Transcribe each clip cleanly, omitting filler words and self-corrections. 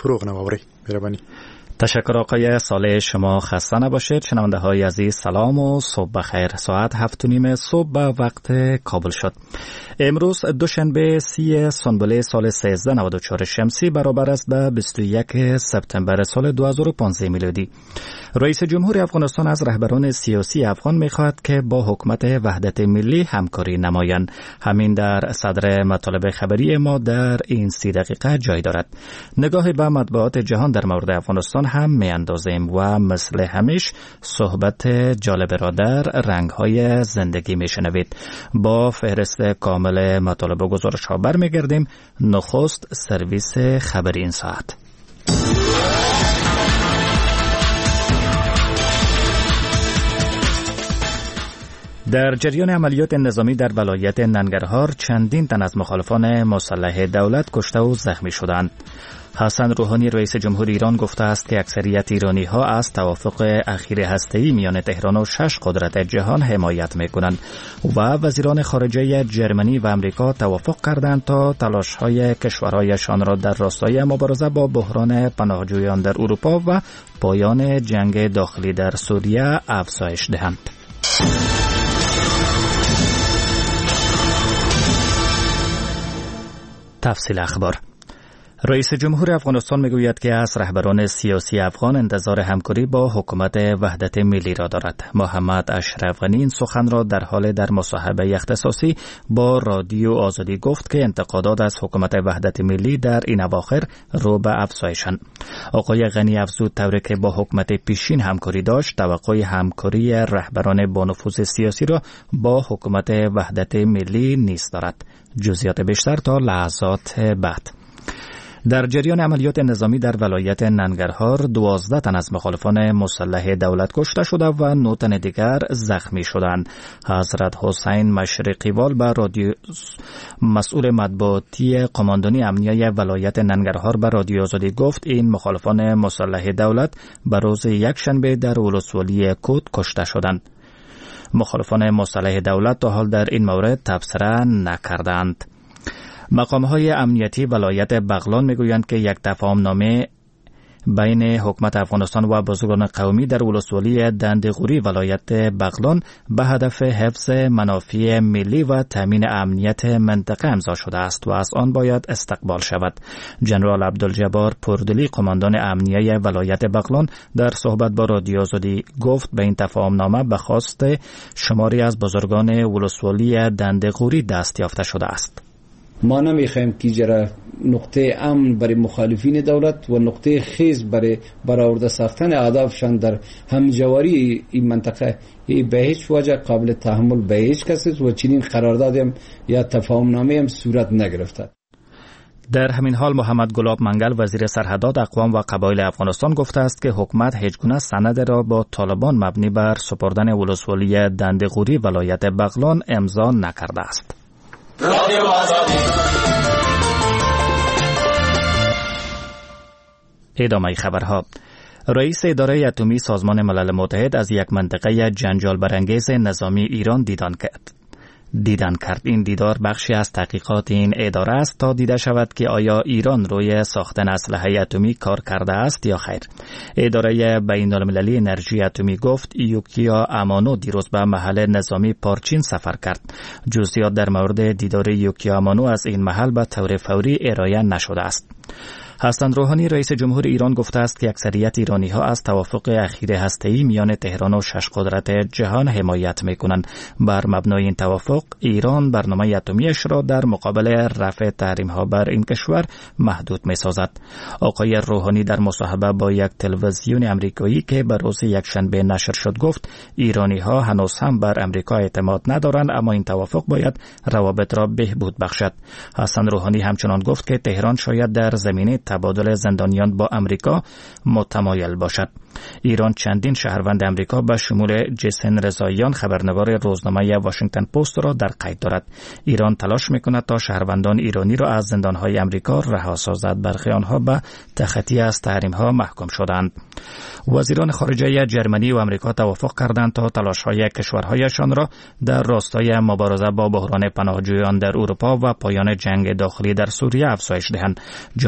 فروغ نوابری بربانی. تشکر آقای صالح، شما خسته نباشید. شنونده های عزیز سلام و صبح بخیر. ساعت 7:30 صبح به وقت کابل شد. امروز دوشنبه 30 سنبله سال 1394 شمسی برابر است به 21 سپتامبر سال 2015 میلادی. رئیس جمهور افغانستان از رهبران سیاسی افغان میخواهد که با حکومت وحدت ملی همکاری نمایند. همین در صدر مطالب خبری ما در این 30 دقیقه جای دارد. نگاهی به مطبوعات جهان در مورد افغانستان هم میاندازیم و مثل همیشه صحبت جالب را در رنگ‌های زندگی میشنوید. با فهرست کامل مطالب و گزارش ها برمیگردیم. نخست سرویس خبری این ساعت. در جریان عملیات نظامی در ولایت ننگرهار چندین تن از مخالفان مسلح دولت کشته و زخمی شدند. حسن روحانی رئیس جمهور ایران گفته است که اکثریت ایرانی ها از توافق اخیر هسته‌ای میان تهران و 6 قدرت جهان حمایت میکنند و وزیران خارجه جرمنی و امریکا توافق کردند تا تلاش های کشورهایشان را در راستای مبارزه با بحران پناهجویان در اروپا و پایان جنگ داخلی در سوریه افزایش دهند. تفصیل اخبار. رئیس جمهور افغانستان میگوید که از رهبران سیاسی افغان انتظار همکاری با حکومت وحدت ملی را دارد. محمد اشرف غنی این سخن را در حال در مصاحبه اختصاصی با رادیو آزادی گفت که انتقادات از حکومت وحدت ملی در این اواخر رو به افزایشند. آقای غنی افزود طوری که با حکومت پیشین همکاری داشت، توقع همکاری رهبران با نفوذ سیاسی را با حکومت وحدت ملی نیست دارد. جزئیات بیشتر تا لحظات بعد. در جریان عملیات نظامی در ولایت ننگرهار 12 تن از مخالفان مسلح دولت کشته شده و 9 تن دیگر زخمی شدند. حضرت حسین مشرقیوال به رادیو مسئول مطبوعاتی قماندانی امنیه ولایت ننگرهار به رادیو آزادی گفت این مخالفان مسلح دولت به روز یکشنبه در ولسوالی کود کشته شدند. مخالفان مسلح دولت تا حال در این مورد تبصره نکردند. مقام‌های امنیتی ولایت بغلان میگویند که یک تفاهمنامه بین حکومت افغانستان و بزرگان قومی در ولسوالی دندغوری ولایت بغلان به هدف حفظ منافع ملی و تامین امنیت منطقه امضا شده است و از آن باید استقبال شود. جنرال عبدالجبار پردلی قماندان امنیه ولایت بغلان در صحبت با رادیو آزادی گفت به این تفاهمنامه به خواست شماری از بزرگان ولسوالی دندغوری دست یافته شده است. ما نمیخوایم که جرا نقطه امن برای مخالفین دولت و نقطه خیز برای برآورده ساختن اهدافشان در همجواری این منطقه به هیچ وجه قابل تحمل به هیچ کس و چنین قرارداد هم یا تفاهمنامه هم صورت نگرفته. در همین حال محمد گلاب منگل وزیر سرحدات اقوام و قبایل افغانستان گفته است که حکومت هیچ گونه سند را با طالبان مبنی بر سپردن ولسوالی دندغوری ولایت بغلان امضا نکرده است. ادامه خبرها. رئیس اداره اتمی سازمان ملل متحد از یک منطقه جنجال برانگیز نظامی ایران دیدن کرد. این دیدار بخشی از تحقیقات این اداره است تا دیده شود که آیا ایران روی ساختن اسلحه اتمی کار کرده است یا خیر. اداره بین‌المللی انرژی اتمی گفت یوکیا امانو دیروز به محل نظامی پارچین سفر کرد. جزئیات در مورد دیدار یوکیا امانو از این محل به طور فوری ارائه نشده است. حسن روحانی رئیس جمهور ایران گفته است که اکثریت ایرانی ها از توافق اخیر هسته‌ای میان تهران و 6 قدرت جهان حمایت میکنند. بر مبنای این توافق ایران برنامه اتمیش را در مقابل رفع تحریم ها بر این کشور محدود میسازد. آقای روحانی در مصاحبه با یک تلویزیون امریکایی که بر روز یکشنبه نشر شد گفت ایرانی ها هنوز هم بر امریکا اعتماد ندارند، اما این توافق باید روابط را بهبود بخشد. حسن روحانی همچنان گفت که تهران شاید در زمینه تبادل زندانیان با امریکا متمایل باشد. ایران چندین شهروند امریکا به شمول جیسن رضاییان خبرنگار روزنامه واشنگتن پست را در قید دارد. ایران تلاش میکند تا شهروندان ایرانی را از زندانهای امریکا رها سازد. برخی آنها به تخطی از تحریم‌ها محکوم شدند. وزیران خارجه جرمنی و امریکا توافق کردند تا تلاش‌های کشورهایشان را در راستای مبارزه با بحران پناهجویان در اروپا و پایان جنگ داخلی در سوریه افزایش دهند. جان کری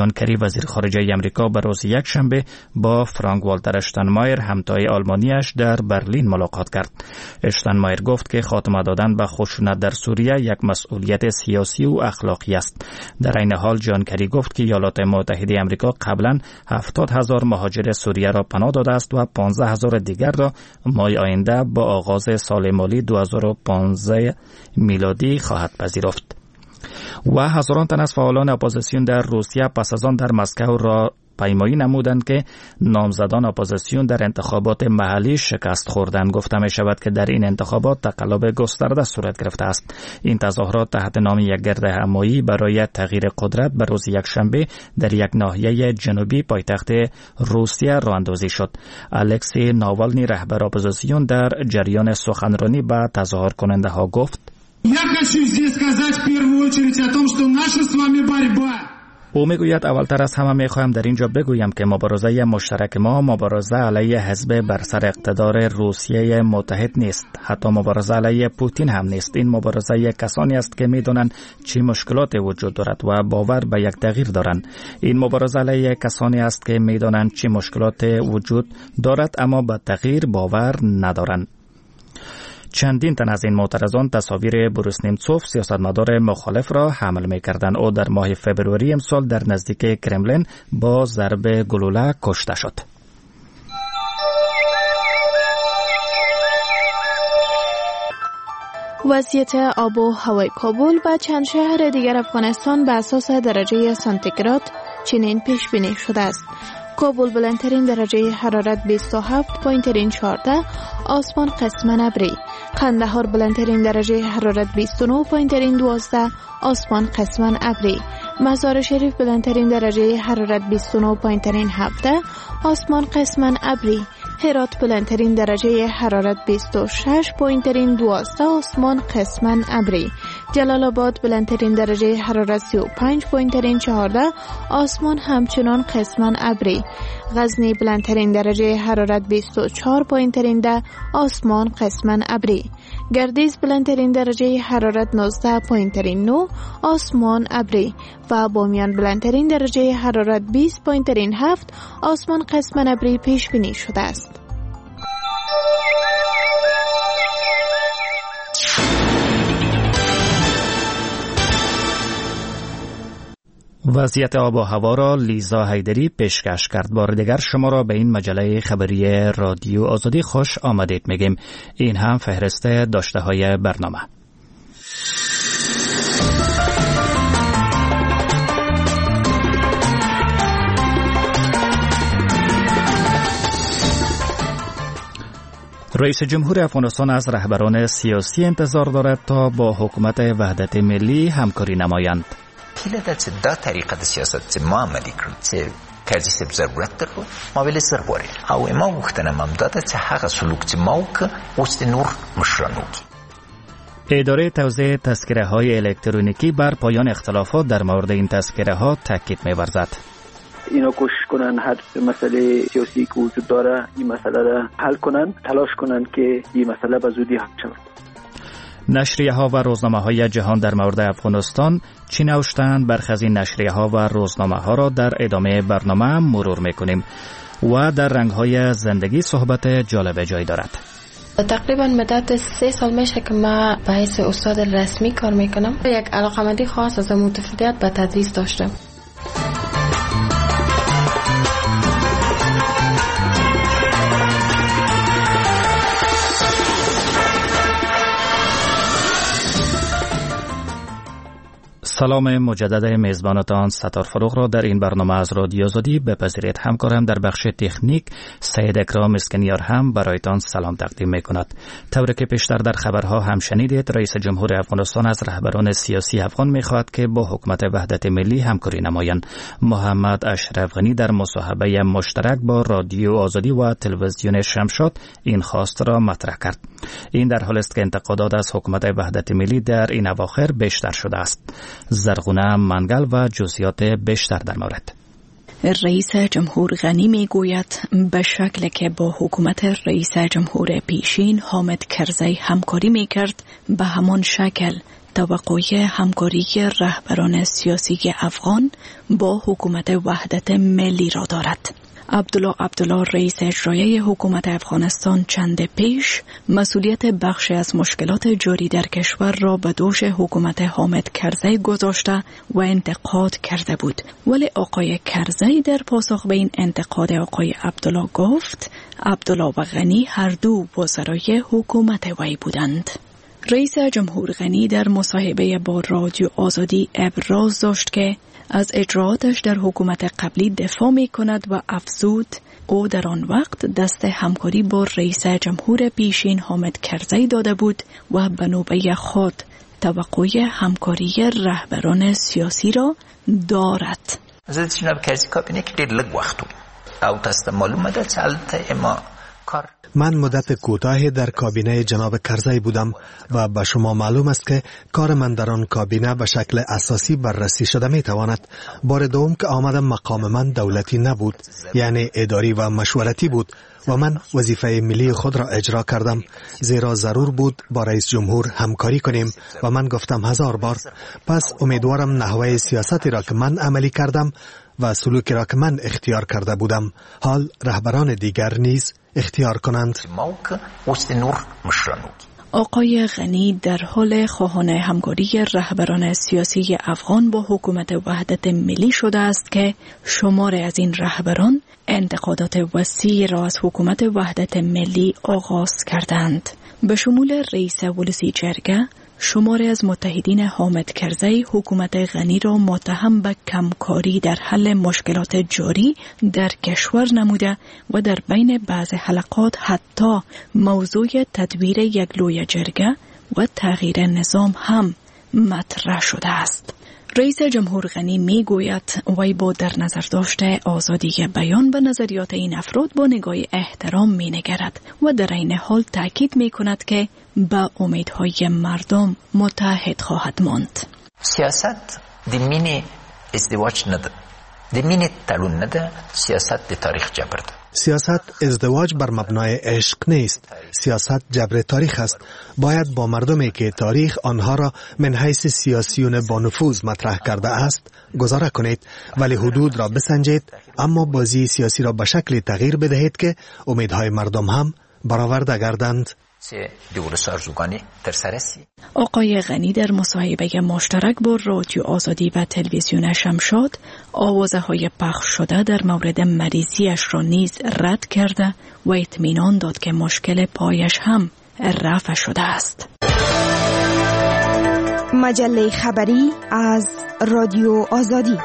وزیر خارجه امریکا به روز یکشنبه با فرانک والتر اشتاینمایر همتای آلمانیش در برلین ملاقات کرد. اشتاینمایر گفت که خاتمه دادن به خشونت در سوریه یک مسئولیت سیاسی و اخلاقی است. در این حال جان کری گفت که ایالات متحده امریکا قبلا 70,000 مهاجر سوریه را پناه داده است و 15,000 دیگر را ماه آینده با آغاز سال مالی 2015 میلادی خواهد پذیرفت. و هزاران تن از فعالان اپوزیسیون در روسیه پس از آن در مسکو را پیمایی نمودند که نامزدان اپوزیسیون در انتخابات محلی شکست خوردند. گفته می شود که در این انتخابات تقلب گسترده صورت گرفته است. این تظاهرات تحت نام یک گرد همایی برای تغییر قدرت به روز یکشنبه در یک ناحیه جنوبی پایتخت روسیه راه اندازی شد. الکسی ناوالنی رهبر اپوزیسیون در جریان سخنرانی به تظاهر کننده ها گفت: او میگوید اولتر از همه میخواهم در اینجا بگویم که مبارزه مشترک ما مبارزه علیه حزب بر سر اقتدار روسیه متحد نیست. حتی مبارزه علیه پوتین هم نیست. این مبارزه کسانی است که میدونن چه مشکلاتی وجود دارد و باور به یک تغییر دارند. این مبارزه علیه کسانی است که میدونن چه مشکلات وجود دارد اما به تغییر باور ندارند. چندین تن از این معترضان تصاویر بوریس نیمتسوف سیاستمدار مخالف را حمل می‌کردند. او در ماه فوریه امسال در نزدیک کرملین با ضرب گلوله کشته شد. وضعیت آب و هوای کابل و چند شهر دیگر افغانستان به اساس درجه سانتیگراد چنین پیش بینی شده است: کابل بلندترین درجه حرارت 27 پایینترین 14 آسمان قسماً ابری، قندهار بلندترین درجه حرارت 29 پایینترین 12 آسمان قسماً ابری، مزار شریف بلندترین درجه حرارت 29 پایینترین 17 آسمان قسماً ابری، هرات بلندترین درجه حرارت 26 پایینترین 12 آسمان قسماً ابری، جلال آباد بلندترین درجه حرارت 35 پایینترین 14 آسمان همچنان قسماً ابری، غزنی بلندترین درجه حرارت 24 پایینترین 10 آسمان قسماً ابری، گردیز بلندترین درجه حرارت 19 پایینترین 9 آسمان ابری و بامیان بلندترین درجه حرارت 20 پایینترین 7 آسمان قسماً ابری پیش بینی شده است. وضعیت آب و هوا را لیزا حیدری پیشکش کرد. بار دیگر شما را به این مجله خبری رادیو آزادی خوش آمدید میگیم. این هم فهرست داشته های برنامه. رئیس جمهور افغانستان از رهبران سیاسی انتظار دارد تا با حکومت وحدت ملی همکاری نمایند. هیله ده چې دا طریقه د سیاست چې ما عملی کړو چې قاضي صاحب ضرورت درلود ما ویلې زر غواړي او ما غوښتنه هم دا ده چې هغه سلوک چې ما وکړه اوس د نور مشران وکړي. اداره توزیع تذکره های الکترونیکی بر پایان اختلافات در مورد این تذکره ها تاکید می‌ورزد. اینا کوشش کنن هر مسئله سیاسی که وجود داره این مسئله را حل کنن، تلاش کنن که این مسئله به زودی حل شود. نشریه ها و روزنامه های جهان در مورد افغانستان چی نوشتند؟ برخی از این نشریه ها و روزنامه ها را در ادامه برنامه مرور میکنیم و در رنگ های زندگی صحبت جالب جای دارد. تقریبا مدت 3 سال میشه که من به حیث استاد رسمی کار میکنم. یک علاقمندی خاص از متفردیت به تدریس داشتم. سلام مجدد میزبانتان ستار فروغ را در این برنامه از رادیو آزادی بپذیرید. همکارم در بخش تکنیک سید اکرام اسکنیار هم برایتان سلام تقدیم میکند. طوری که پیشتر در خبرها هم شنیدید، رئیس جمهور افغانستان از رهبران سیاسی افغان میخواهد که با حکومت وحدت ملی همکاری نمایند. محمد اشرف غنی در مصاحبه مشترک با رادیو آزادی و تلویزیون شمشاد این خواست را مطرح کرد. این در حالی است که انتقادات از حکومت وحدت ملی در این اواخر بیشتر شده است. زرغونه منگل و جزئیات بیشتر در مورد. رئیس جمهور غنی می گوید به شکلی که با حکومت رئیس جمهور پیشین حامد کرزی همکاری می کرد به همان شکل توقع همکاری رهبران سیاسی افغان با حکومت وحدت ملی را دارد. عبدالله رئیس اجرایی حکومت افغانستان چند پیش مسئولیت بخشی از مشکلات جاری در کشور را به دوش حکومت حامد کرزی گذاشته و انتقاد کرده بود، ولی آقای کرزی در پاسخ به این انتقاد آقای عبدالله گفت عبدالله و غنی هر دو وزرای حکومت وی بودند. رئیس جمهور غنی در مصاحبه با رادیو آزادی ابراز داشت که از اجراعاتش در حکومت قبلی دفاع می کند و افزود او در آن وقت دست همکاری با رئیس جمهور پیشین حامد کرزی داده بود و به نوبه خود توقع همکاری رهبران سیاسی را دارد. حضرت جناب کرزی کابینه که دیر لگ وقت او تست معلومه ده چالت اما کار. من مدت کوتاهی در کابینه جناب کرزی بودم و به شما معلوم است که کار من در آن کابینه به شکل اساسی بررسی شده می تواند. بار دوم که آمدم مقام من دولتی نبود، یعنی اداری و مشورتی بود و من وظیفه ملی خود را اجرا کردم، زیرا ضرور بود با رئیس جمهور همکاری کنیم و من گفتم 1000 بار. پس امیدوارم نحوه سیاستی را که من عملی کردم و سلوکی را که من اختیار کرده بودم حال رهبران دیگر نیز اختیار کنند. آقای غنی در حال خواهان همکاری رهبران سیاسی افغان با حکومت وحدت ملی شده است که شماری از این رهبران انتقادات وسیعی را از حکومت وحدت ملی آغاز کردند، به شمول رئیس ولسی جرگه. شماری از متحدین حامد کرزی حکومت غنی را متهم به کمکاری در حل مشکلات جاری در کشور نموده و در بین بعض حلقات حتی موضوع تدویر یک لوی جرگه و تغییر نظام هم مطرح شده است. رئیس جمهور غنی می گوید وی با در نظر داشته آزادی بیان به نظریات این افراد با نگاه احترام می نگرد و در این حال تاکید می کند که با امیدهای مردم متحد خواهد ماند. سیاست دی مینی ازدواج نده، دی مینی تلون نده، سیاست دی تاریخ جبر ده. سیاست ازدواج بر مبنای عشق نیست، سیاست جبر تاریخ است. باید با مردمی که تاریخ آنها را من حیث سیاسیون با نفوذ مطرح کرده است گزاره کنید، ولی حدود را بسنجید، اما بازی سیاسی را به شکلی تغییر بدهید که امیدهای مردم هم برآورده گردند. آقای غنی در مصاحبه مشترک با رادیو آزادی و تلویزیون شمشاد آوازه های پخش شده در مورد مریضیش را نیز رد کرده و اطمینان داد که مشکل پایش هم رفع شده است. مجله خبری از رادیو آزادی.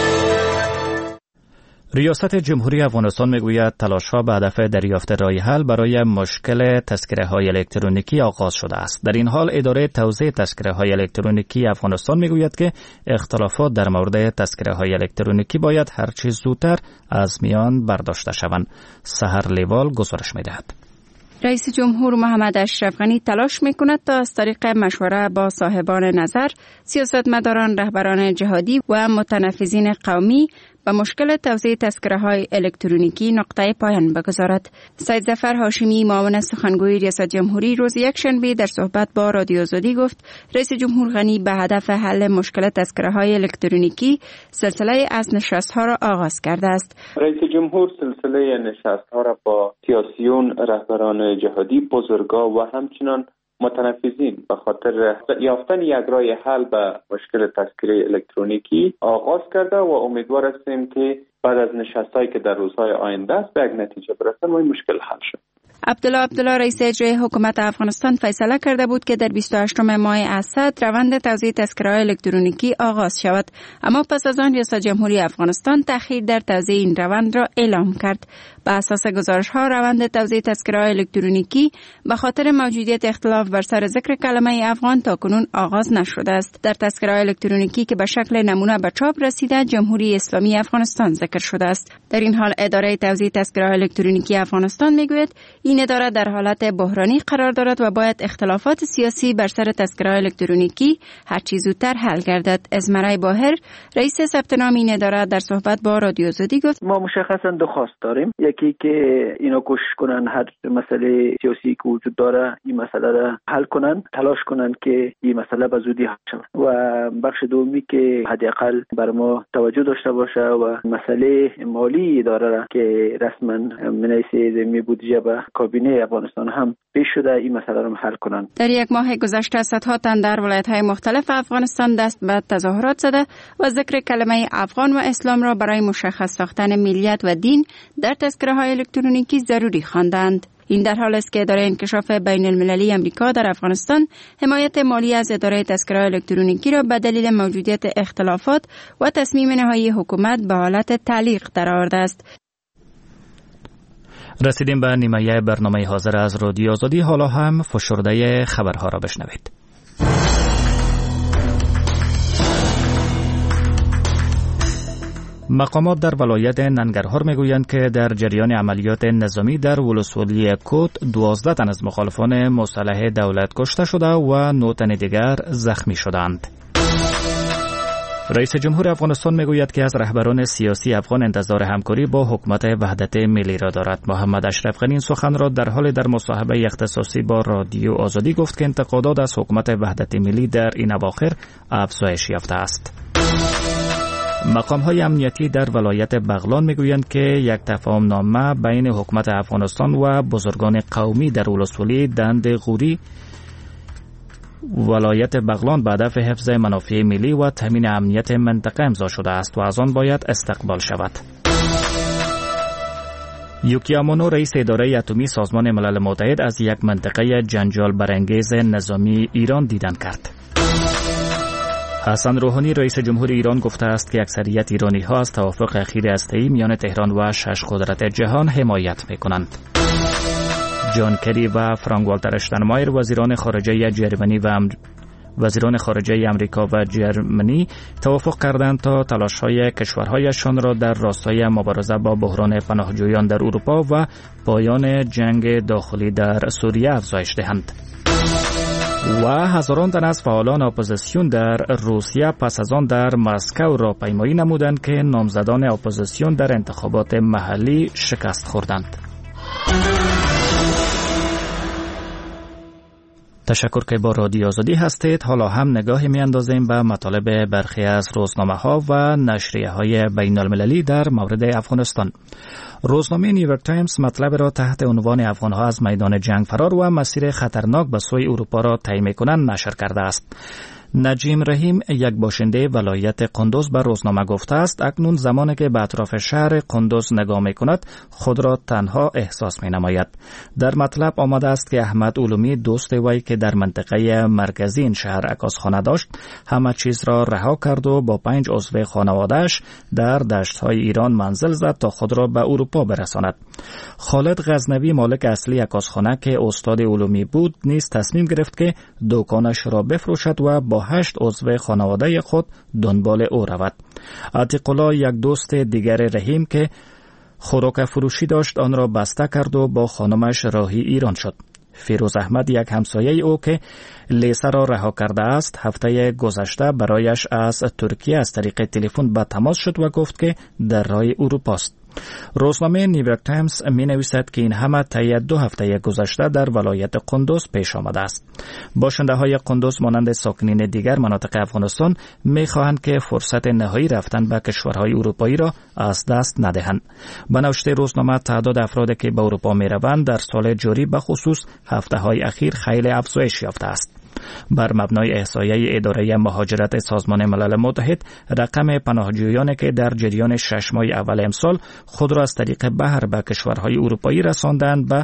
ریاست جمهوری افغانستان میگوید تلاش‌ها به هدف دریافت راه حل برای مشکل تذکره‌های الکترونیکی آغاز شده است. در این حال اداره توزیع تذکره‌های الکترونیکی افغانستان میگوید که اختلافات در مورد تذکره‌های الکترونیکی باید هر چه زودتر از میان برداشته شوند. سحر لیوال گزارش می‌دهد. رئیس جمهور محمد اشرف غنی تلاش می‌کند تا از طریق مشوره با صاحبان نظر، سیاستمداران، رهبران جهادی و متنفذین قومی به مشکل توزیع تذکره‌های الکترونیکی نقطه پایان بگذارد. سید ظفر هاشمی معاون سخنگوی ریاست جمهوری روز یکشنبه در صحبت با رادیو آزادی گفت رئیس جمهور غنی به هدف حل مشکل تذکره‌های الکترونیکی سلسله از نشست‌ها را آغاز کرده است. رئیس جمهور سلسله نشست‌ها را با سیاسیون، رهبران جهادی، بزرگا و همچنان متنفذین به خاطر یافتن یک راه حل به مشکل تذکره الکترونیکی آغاز کرده و امیدوار هستیم که بعد از نشستایی که در روزهای آینده است به یک نتیجه برسن و این مشکل حل شد. عبدالله رئیس اجرایی حکومت افغانستان فیصله کرده بود که در 28 ماه اسد روند توزیع تذکره‌های الکترونیکی آغاز شود، اما پس از آن ریاست جمهوری افغانستان تأخیر در توزیع این روند را اعلام کرد. به اساس گزارش‌ها روند توزیع تذکره‌های الکترونیکی به خاطر موجودیت اختلاف بر سر ذکر کلمه افغان تاکنون آغاز نشده است. در تذکره‌های الکترونیکی که به شکل نمونه به چاپ رسیده جمهوری اسلامی افغانستان ذکر شده است. در این حال اداره توزیع تذکره‌های الکترونیکی افغانستان میگوید این اداره در حالت بحرانی قرار دارد و باید اختلافات سیاسی بر سر تذکره‌های الکترونیکی هر چه زودتر حل گردد. ازمرای باهر رئیس ثبت نام این اداره در صحبت با رادیو آزادی گفت ما مشخصا دو خواست داریم. یکی که اینا کوشش کنن هر مسئله سیاسی که وجود داره این مسئله را حل کنن، تلاش کنن که این مسئله به زودی حل شود. و بخش دومی که حداقل بر ما توجه داشته باشه و مسئله مالی اداره را که رسما من حیث ضمن بودجه به کابینه افغانستان هم پیش شده این مسئله را حل کنن. در یک ماه گذشته صدها تن در ولایت‌های مختلف افغانستان دست به تظاهرات زده و ذکر کلمه افغان و اسلام را برای مشخص ساختن ملیت و دین در تذکره‌های الکترونیکی ضروری خواندند. این در حال است که اداره انکشاف بین المللی امریکا در افغانستان حمایت مالی از اداره تذکره الکترونیکی را به دلیل موجودیت اختلافات و تصمیم نهایی حکومت به حالت تعلیق درآورده است. رسیدیم به نیمه برنامه حاضر از رادیو آزادی. حالا هم فشرده خبرها را بشنوید. مقامات در ولایت ننگرهار میگویند که در جریان عملیات نظامی در ولسوالی کوت 12 تن از مخالفان مسلح دولت کشته شده و 9 تن دیگر زخمی شدند. رئیس جمهور افغانستان میگوید که از رهبران سیاسی افغان انتظار همکاری با حکومت وحدت ملی را دارد. محمد اشرف غنی این سخن را در حال در مصاحبه اختصاصی با رادیو آزادی گفت که انتقادات از حکومت وحدت ملی در این اواخر افزایش یافته است. مقام‌های امنیتی در ولایت بغلان میگویند که یک تفاهم نامه بین حکومت افغانستان و بزرگان قومی در ولسوالی دند غوری ولایت بغلان به هدف حفظ منافع ملی و تامین امنیت منطقه امضا شده است و از آن باید استقبال شود. یوکی امونو رئیس اداره اتمی سازمان ملل متحد از یک منطقه جنجال برانگیز نظامی ایران دیدن کرد. حسن روحانی رئیس جمهور ایران گفته است که اکثریت ایرانی ها از توافق اخیر هسته‌ای میان تهران و 6 قدرت جهان حمایت میکنند. جان کری و فرانک والتر اشتاینمایر وزیران خارجه امریکا و جرمنی توافق کردند تا تلاش‌های کشورهایشان را در راستای مبارزه با بحران پناهجویان در اروپا و پایان جنگ داخلی در سوریه افزایش دهند. و هزاران تن از فعالان اپوزیسیون در روسیه پس از آن در مسکو راهپیمایی نمودند که نامزدان اپوزیسیون در انتخابات محلی شکست خوردند. تشکر که با رادیو آزادی هستید. حالا هم نگاهی می‌اندازیم به مطالب برخی از روزنامه‌ها و نشریه‌های بین‌المللی در مورد افغانستان. روزنامه نیویورک تایمز مطلب را تحت عنوان افغان‌ها از میدان جنگ فرار و مسیر خطرناک به سوی اروپا را طی می‌کنند نشر کرده است. نجیم رحیم یک باشنده ولایت قندوز به روزنامه گفته است اکنون زمانی که به اطراف شهر قندوز نگاه می‌کند خود را تنها احساس می‌نماید. در مطلب آمده است که احمد علومی دوست وی که در منطقه مرکزی این شهر عکاسخانه داشت همه چیز را رها کرد و با 5 عضو خانواده‌اش در دشت‌های ایران منزل زد تا خود را به اروپا برساند. خالد غزنوی مالک اصلی عکاسخانه که استاد علومی بود نیز تصمیم گرفت که دکانش را بفروشد و با 8 عضو خانواده خود دنبال او رود. عتیق الله یک دوست دیگر رحیم که خوراک فروشی داشت آن را بسته کرد و با خانمش راهی ایران شد. فیروز احمد یک همسایه او که لیسه را رها کرده است هفته گذشته برایش از ترکیه از طریق تلفن به تماس شد و گفت که در راه اروپا است. روزنامه نیویورک تایمز می نویسد که این همه طی 2 هفته گذشته در ولایت قندوز پیش آمده است. باشنده های قندوز مانند ساکنین دیگر مناطق افغانستان می خواهند که فرصت نهایی رفتن به کشورهای اروپایی را از دست ندهند. به نوشته روزنامه تعداد افرادی که به اروپا می روند در سال جاری به خصوص هفته های اخیر خیلی افزایش یافته است. بر مبنای احصایه اداره مهاجرت سازمان ملل متحد رقم پناهجویانی که در جریان 6 ماه اول امسال خود را از طریق بحر به کشورهای اروپایی رساندند به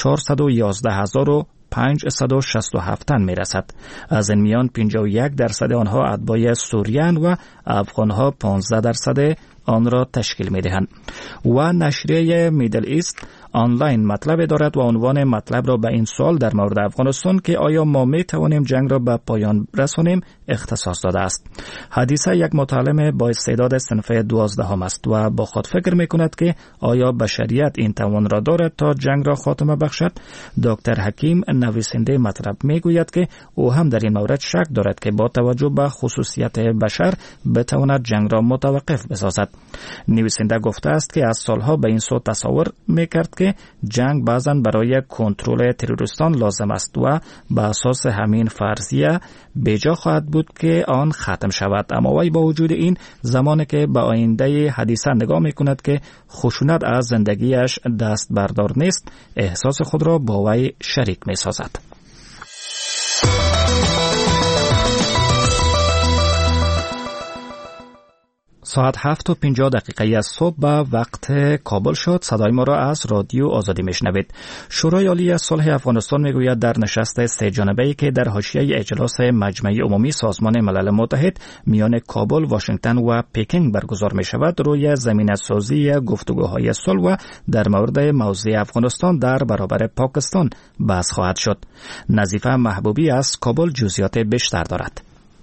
411,567 تن میرسد. از این میان 51% آنها اتباع سوریان و افغانها 15% آن را تشکیل می‌دهند. و نشریه میدل ایست آنلاین مطلب دارد و عنوان مطلب را به این سوال در مورد افغانستان که آیا ما می توانیم جنگ را به پایان رسانیم اختصاص داده است. حدیثه یک متعلم با استعداد صنف 12 است و با خود فکر می کند که آیا بشریت این توان را دارد تا جنگ را خاتمه بخشد. دکتر حکیم نویسنده مطلب می گوید که او هم در این مورد شک دارد که با توجه به خصوصیت بشر بتواند جنگ را متوقف بسازد. نویسنده گفته است که از سالها به این سو تصور میکرد که جنگ بعضاً برای کنترل تروریستان لازم است و به اساس همین فرضیه بیجا خواهد بود که آن ختم شود. اما وی با وجود این زمانی که به آینده حدیثه نگاه میکند که خشونت از زندگیش دست بردار نیست، احساس خود را با وی شریک میسازد. ساعت 7:50 از صبح به وقت کابل شد. صدای ما را از رادیو آزادی میشنوید. شورای عالی صلح افغانستان میگوید در نشست سه جانبه‌ای که در حاشیه اجلاس مجمع عمومی سازمان ملل متحد میان کابل، واشنگتن و پکینگ برگزار می شود، روی زمینه‌سازی گفتگوهای صلح و در مورد موضع افغانستان در برابر پاکستان بحث خواهد شد. نظیفه محبوبی از کابل جزئیات بیشتر دارد.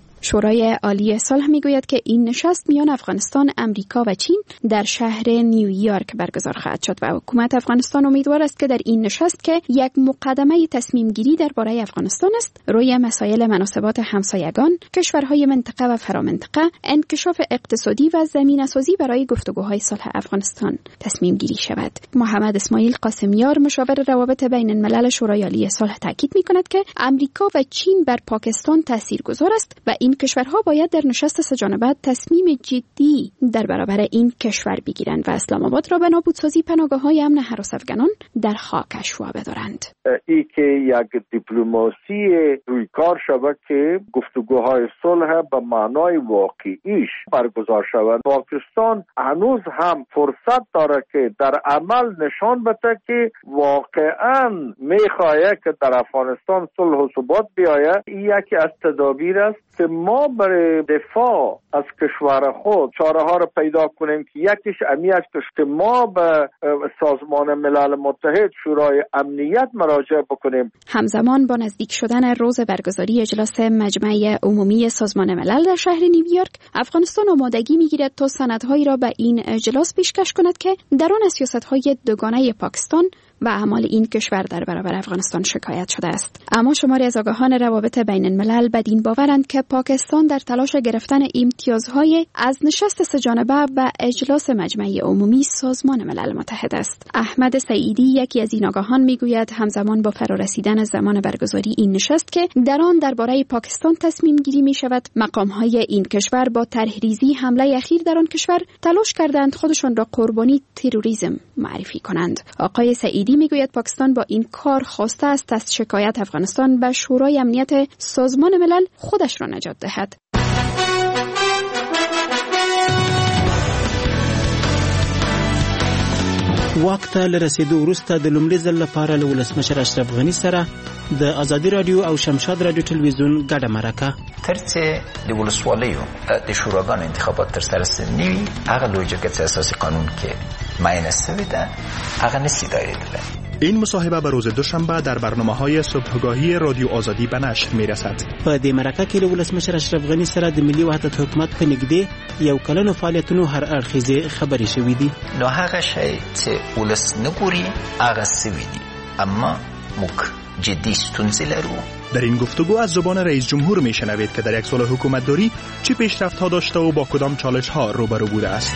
شورای عالی صلح میگوید که این نشست میان افغانستان، امریکا و چین در شهر نیویورک برگزار خواهد شد و حکومت افغانستان امیدوار است که در این نشست که یک مقدمه تصمیم گیری درباره افغانستان است، روی مسائل مناسبات همسایگان، کشورهای منطقه و فرامنطقه، انکشاف اقتصادی و زمینه‌سازی برای گفتگوهای صلح افغانستان تصمیم گیری شود. محمد اسماعیل قاسمیار، مشاور روابط بین الملل شورای عالی صلح، تاکید میکند که امریکا و چین بر پاکستان تاثیرگذار است و این کشورها باید در نشست سه‌جانبه تصمیم جدی در برابر این کشور بگیرند و اسلام آباد را به نابودسازی پناهگاه‌های امن هراس افغانان در خاکش وابدارند. ای که یک دیپلماسی روی کار شود که گفتگوهای صلح به معنای واقعیش برگزار شود. پاکستان هنوز هم فرصت داره که در عمل نشان بده که واقعاً می‌خواهد که در افغانستان صلح و ثبات بیاید. این یکی از تدابیر است که ما برای دفاع از کشور خود چاره ها را پیدا کنیم که یکیش امنیت است که ما به سازمان ملل متحد، شورای امنیت مراجعه بکنیم. همزمان با نزدیک شدن روز برگزاری اجلاس مجمع عمومی سازمان ملل در شهر نیویورک، افغانستان آمادگی میگیرد تا سندهایی را به این اجلاس پیشکش کند که در آن از سیاست‌های دوگانه پاکستان و اعمال این کشور در برابر افغانستان شکایت شده است. اما شماری از آگاهان روابط بین الملل بدین باورند که پاکستان در تلاش گرفتن امتیازهای از نشست سه‌جانبه و اجلاس مجمع عمومی سازمان ملل متحد است. احمد سعیدی، یکی از این آگاهان، میگوید همزمان با فرارسیدن زمان برگزاری این نشست که در آن درباره پاکستان تصمیم گیری می شود، مقامهای این کشور با طرحریزی حمله اخیر در آن کشور تلاش کردند خودشان را قربانی تروریسم معرفی کنند. آقای سعیدی میگوید پاکستان با این کار خواسته است از شکایت افغانستان به شورای امنیت سازمان ملل خودش را نجات دهد. وخت لرسیدو وروسته د لومړي ځل لپاره له ولسمشر اشرف غني سره د ازادي رادیو او شمشاد رادیو ټلویزیون ګډه مرکه ترڅ د ولسوالیو د شوراګانو انتخابات تر سره سنوي هغه لوجیک اساسي قانون کې معین شوی ده هغه نسی دایره. این مصاحبه به روز دوشنبه در برنامه‌های صبحگاهی رادیو آزادی به نشر می‌رسد. په دې مرکه کې له ولسمشر اشرف غني سره د ملي وحدت حکومت په نږدې یو کلنو فعالیتونو هر اړخیزې خبرې شوې دي. نو هغه شی چې ولس نګوري هغه سوي دي، اما موږ جدی ستونزې لرو. در این گفتگو از زبان رئیس جمهور میشنوید که در یک سال حکومتداری چه پیشرفت‌ها داشته و با کدام چالش‌ها روبرو بوده است.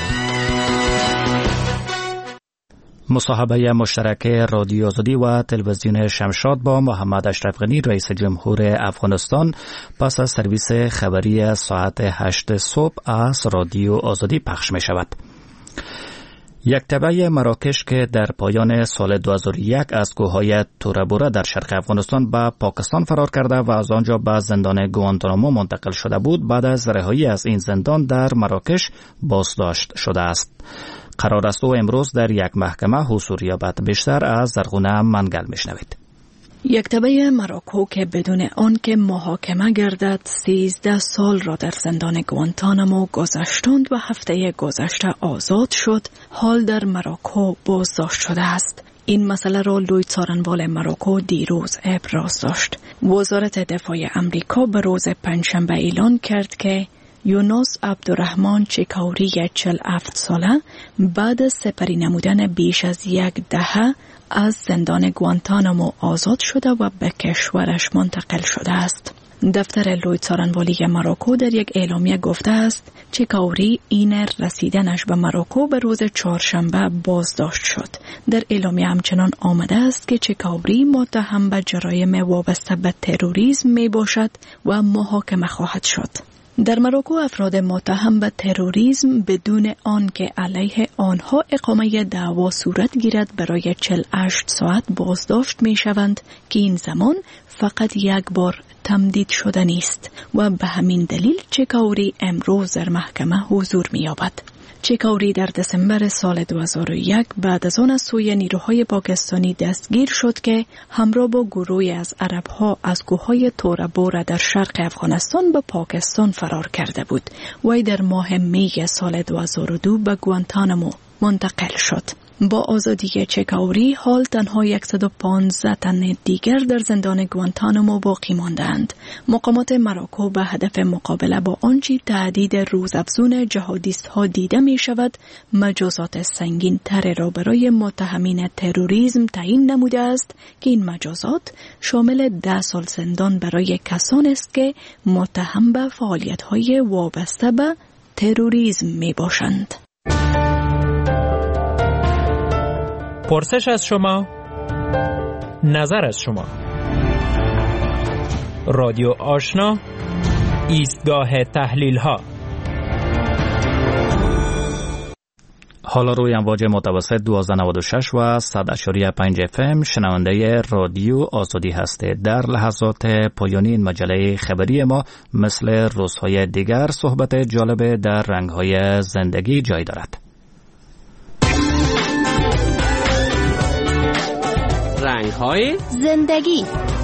مصاحبه مشترک رادیو آزادی و تلویزیون شمشاد با محمد اشرف غنی رئیس جمهور افغانستان پس از سرویس خبری ساعت 8 صبح از رادیو آزادی پخش می شود. یک تبع مراکش که در پایان سال 2001 از کوههای تورابورا در شرق افغانستان به پاکستان فرار کرده و از آنجا به زندان گوانتانامو منتقل شده بود، بعد از رهایی از این زندان در مراکش بازداشت شده است. قرار است او امروز در یک محکمه حضور یابد. بیشتر از زرغونه منگل میشنوید. یک تبع مراکو که بدون آن که محاکمه گردد 13 سال را در زندان گوانتانامو گذشتند و هفته گذشته آزاد شد، حال در مراکو بازداشت شده است. این مسئله را لوی څارنوال مراکو دیروز ابراز داشت. وزارت دفاع امریکا به روز پنجشنبه اعلان کرد که یونس عبدالرحمن چیکاوری 47 ساله بعد از سپری نمودن بیش از یک دهه از زندان گوانتانامو آزاد شده و به کشورش منتقل شده است. دفتر لوی څارنوالی مراکو در یک اعلامیه گفته است چکاوری این رسیدنش به مراکو به روز چهارشنبه بازداشت شد. در اعلامیه همچنان آمده است که چکاوری متهم به جرایم وابسته به تروریسم می باشد و محاکمه خواهد شد. در مراکو افراد متهم به تروریسم بدون آنکه علیه آنها اقامه دعوا صورت گیرد برای 48 ساعت بازداشت می شوند که این زمان فقط یک بار تمدید شده نیست و به همین دلیل چکاوری امروز در محکمه حضور می یابد. چکاوری در دسامبر سال 2001 بعد از آن از سوی نیروهای پاکستانی دستگیر شد که همراه با گروهی از عربها از کوههای تورا بورا در شرق افغانستان به پاکستان فرار کرده بود و در ماه می سال 2002 به گوانتانامو منتقل شد. با آزادی چکاوری حال تنها 115 تن دیگر در زندان گوانتانامو باقی ماندند. مقامات مراکو به هدف مقابله با آنچه تهدید روزافزون جهادیست ها دیده می شود مجازات سنگین تر را برای متهمین تروریسم تعیین نموده است که این مجازات شامل 10 سال زندان برای کسانی است که متهم به فعالیت های وابسته به تروریسم می باشند. پرسش از شما، نظر از شما. رادیو آشنا، ایستگاه تحلیل ها. حالا روی امواج متوسط 1296 و 100.5 FM شنونده رادیو آزادی هستید. در لحظات پایانی این مجله خبری ما مثل روزهای دیگر صحبت جالب در رنگهای زندگی جای دارد. رنگ‌های زندگی.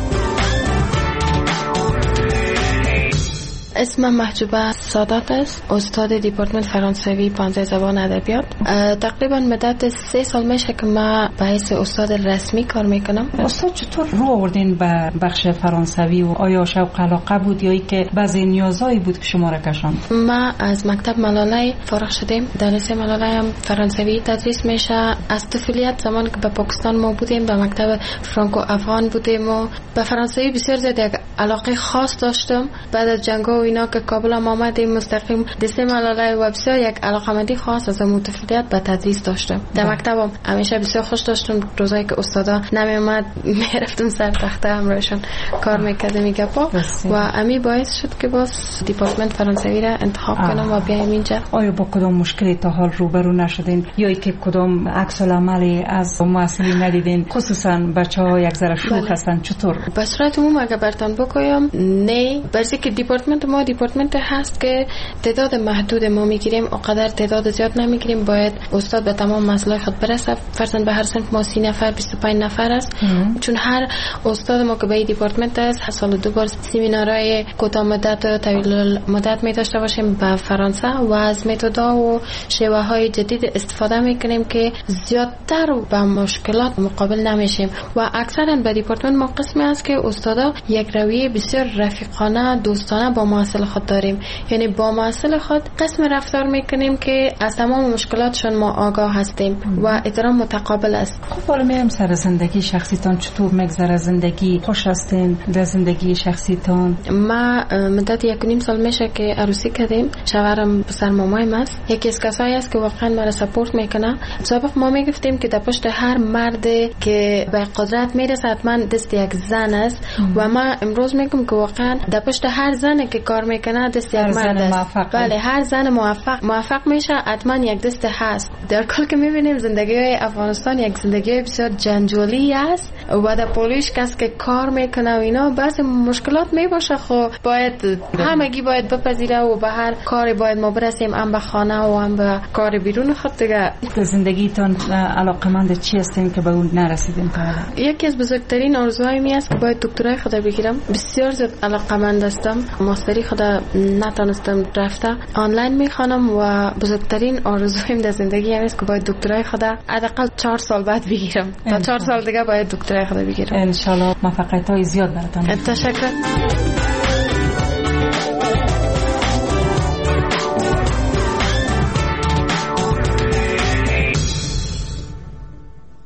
اسمم محجوبه سادات است، استاد دیپارتمنت فرانسوی 15 زبان ادبیات. تقریبا مدت 3 سال میشه که من به حیث استاد رسمی کار میکنم. استاد چطور رو آوردین به بخش فرانسوی و آیا شوق علاقه بود یا ای که بعضی نیازایی بود که شما را کشاند؟ ما از مکتب ملالای فارغ شدیم. در لیسه ملالای هم فرانسوی تدریس میشه. از طفولیت زمان که به پاکستان ما بودیم به مکتب فرانکو افغان بودیم و به فرانسوی بسیار زیاد علاقه خاص داشتم. بعد از جنگ و اینا که کابل هم آمدیم مستقیم لیسه ملالای و بسیار یک علاقمندی خاص از طفولیت به تدریس داشتم. در مکتبم همیشه بسیار خوش داشتم. روزایی که استادا نمی اومد میرفتم سر تخته همراهشون کار میکردم میگپا و امی باعث شد که باز دیپارتمنت فرانسوی را انتخاب کنم و بیایم اینجا. آیا با کدام مشکلی تا حال روبرو نشدین یا ای که کدام عکس العملی از مسئولین ندیدین؟ خصوصا بچه‌ها یک ذره شوخ هستن، چطور؟ به صورت عموم اگه براتون بگویم نه، برای که دیپارتمنت ما دیپارتمنت هست که تعداد محدود ما میگیریم، اونقدر تعداد زیاد نمیگیریم. باید استاد به تمام مسائل خود برسه. فرضاً به هر صنف ما 30 نفر 25 نفر است. چون هر استاد ما که به دیپارتمنت است سال 2 بار سمینارهای کوتاه مدت و طویل مدت می داشته باشیم به فرانسه و از متدها و شیوه های جدید استفاده میکنیم که زیادتر با مشکلات مقابل نمیشیم. و اکثرا به دیپارتمنت ما قسمی است که استادا یک رویه بسیار رفیقانه دوستانه با محصل خود داریم. یعنی با محصل خود قسم رفتار میکنیم که از تمام مشکلاتشون ما آگاه هستیم و احترام متقابل است. خب حالا میرم سر زندگی شخصیتان چطور میگذره؟ زندگی خوش هستین در زندگی شخصیتان؟ ما مدت 1.5 سال میشه که عروسی کردیم. شوهرم پسر مامایم است. یکی از کسایی است که واقعا ما را سپورت میکنه. سابق ما میگفتیم که در پشت هر مرد که به قدرت میرسه حتما دست یک زن است و ما امروز میگم که واقعا در پشت هر زن که کار میکنه دست یک مرد است. بله، هر زن موفق میشه حتما یک دست هست. در کل که میبینیم زندگی های افغانستان یک زندگی بسیار جنجالی است و در پولیس کس که کار میکنه و اینا بعضی مشکلات میباشه. خب باید همگی باید بپذیره و به هر کاری باید ما برسیم، هم به خانه و هم به کار بیرون خود. دیگه زندگیتان علاقمند چی هستین که به اون نرسیدین تا حالا؟ یکی از بزرگترین آرزوهایم است که باید دکترای خود بگیرم. بسیار زیاد علاقمند هستم. ماستری خود نتونستم رفته، آنلاین میخوانم و بزرگترین آرزویم در زندگی است که باید دکترای خود حداقل 4 سال بعد بگیرم. تا 4 سال دیگه باید دکترای خود بگیرم. ان شاء الله موفقیت‌های زیاد براتون. تشکر.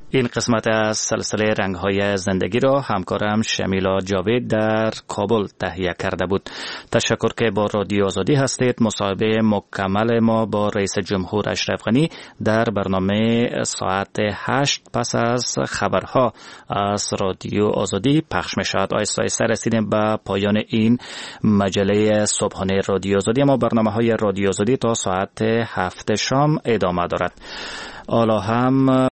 این قسمت از سلسله رنگ‌های زندگی را همکارم شمیلا جاوید در کابل تهیه کرده بود. تشکر که با رادیو آزادی هستید. مصاحبه مکمل ما با رئیس جمهور اشرف غنی در برنامه ساعت 8 پس از خبرها از رادیو آزادی پخش می‌شود. آیسته رسیدیم به پایان این مجله صبحانه رادیو آزادی. اما برنامه‌های رادیو آزادی تا ساعت 7 شام ادامه دارد. حالا هم